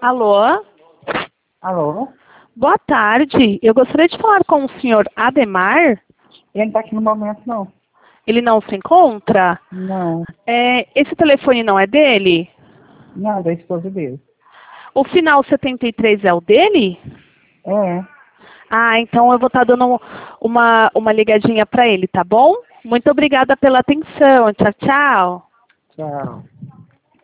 Alô? Alô? Boa tarde. Eu gostaria de falar com o senhor Ademar. Ele não tá aqui no momento, não. Ele não se encontra? Não. Esse telefone não é dele? Não, é da esposa dele. O final 73 é o dele? É. Ah, então eu vou estar dando uma ligadinha para ele, tá bom? Muito obrigada pela atenção. Tchau, tchau. Tchau.